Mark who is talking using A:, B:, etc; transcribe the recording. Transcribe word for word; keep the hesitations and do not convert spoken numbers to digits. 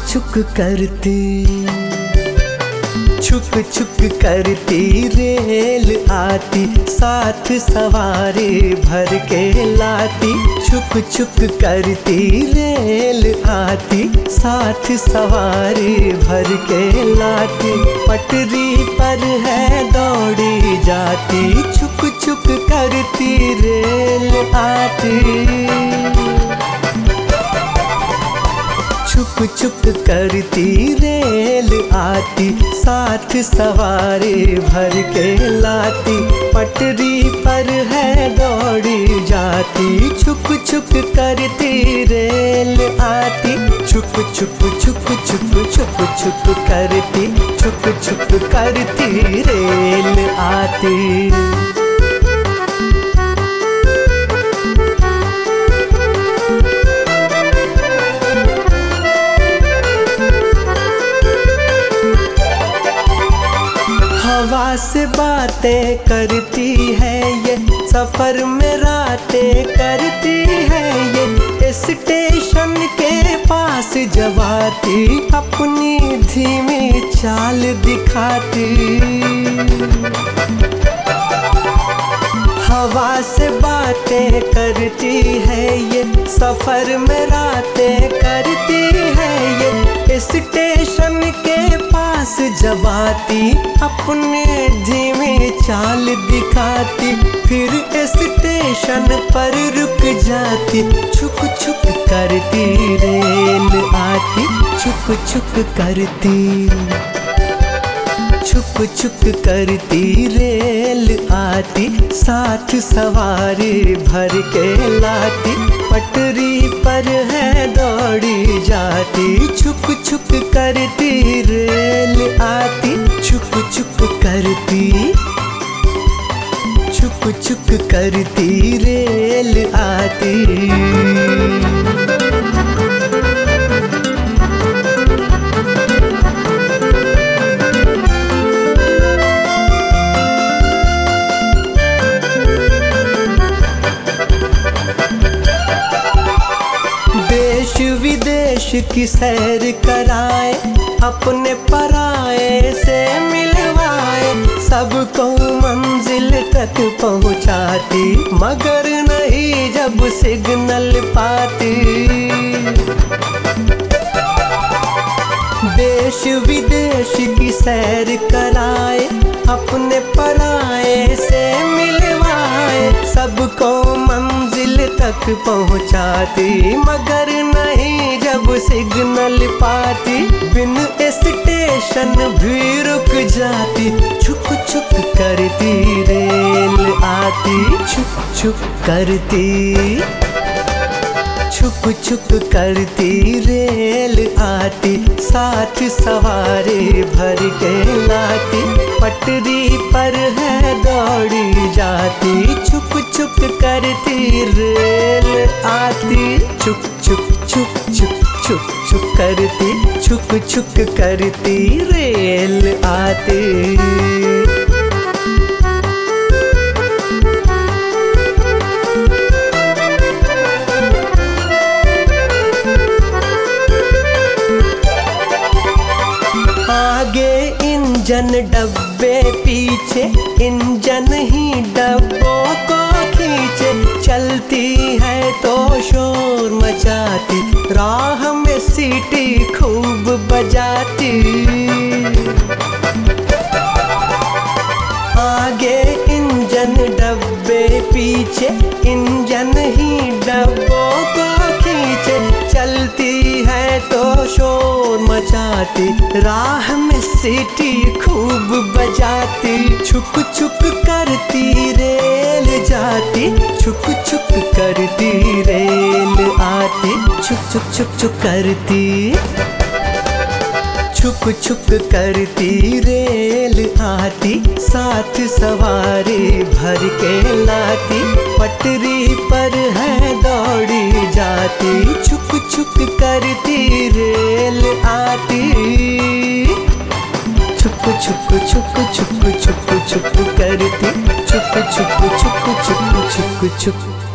A: छुक करती, छुक छुक करती रेल आती, साथ सवारी भर के लाती। छुक छुक करती रेल आती, साथ सवारी भर के लाती। पटरी पर है दौड़ी जाती, छुक छुक करती रेल आती। छुक छुक करती रेल आती, साथ सवारी भर के लाती। पटरी पर है दौड़ी जाती, छुक छुक करती रेल आती। छुक छुक छुक छुक छुक छुक करती, छुक छुक करती रेल आती। हवा से बातें करती है ये, सफर में रातें करती है ये। स्टेशन के पास जब आती, अपनी धीमी चाल दिखाती। हवा से बातें करती है ये, सफर में रातें करती है ये। स्टेशन के पास जब आती, अपने धीमी चाल दिखाती। फिर स्टेशन पर रुक जाती, छुक छुक करती रेल आती। छुक छुक करती, छुक छुक करती रेल आती, साथ सवारी भर के लाती। पटरी पर है दौड़ी जाती, छुक छुक करती रेल आती। छुक छुक करती, छुक छुक करती रेल आती। देश विदेश की सैर कराए, अपने पराए से मिलवाए। सबको मंजिल तक पहुंचाती, मगर नहीं जब सिग्नल पाती। देश विदेश की सैर कराए, अपने पराए से मिलवाए। सबको मंजिल तक पहुंचाती, मगर नहीं जब सिग्नल पाती। बिन स्टेशन भी रुक जाती, छुक छुक करती रेल आती। छुक छुक करती, छुक छुक करती रेल आती, साथ सवारी भर के लाती। पटरी पर है दौड़ी जाती, छुक छुक करती रेल आती। छुक छुक छुक छुक छुक छुक करती, छुक छुक करती रेल आती। आगे इंजन डब्बे, पीछे इंजन ही डब्बों को खींचे। चलती है तो शोर मचाती, राह में सीटी खूब बजाती। आगे इंजन डब्बे, पीछे इंजन ही डब्बों को खींचे। चलती है तो शोर मचाती, राह में सीटी खूब बजाती। छुक छुक करती रेल जाती, छुक छुक करती रेल आती। छुक छुक छुक छुक करती, छुक छुक करती रेल आती, साथ सवारी भर के लाती। पटरी पर है दौड़ी जाती, छुक छुक करती रेल आती। छुक छुक छुक छुक छुक छुक छुक करती, छुक छुक छुक छुक छुक छुक